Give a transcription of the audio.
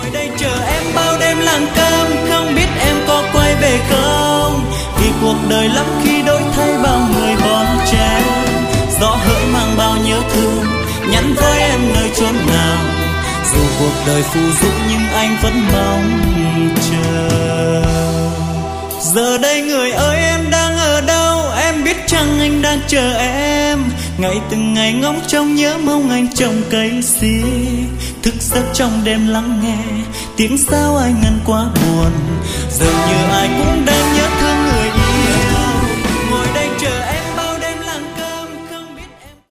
đây chờ em bao đêm làng cơm, không biết em có quay về không, vì cuộc đời lắm khi đổi thay bao người bon chen. Gió hỡi mang bao nhớ thương, nhắn với em nơi chốn nào, dù cuộc đời phù du nhưng anh vẫn mong chờ. Giờ đây người ơi em đang ở đâu, em biết chăng anh đang chờ em, ngày từng ngày ngóng trông nhớ mong anh trồng cây si, thức giấc trong đêm lắng nghe tiếng sao ai ngân quá buồn, dường như ai cũng đang nhớ thương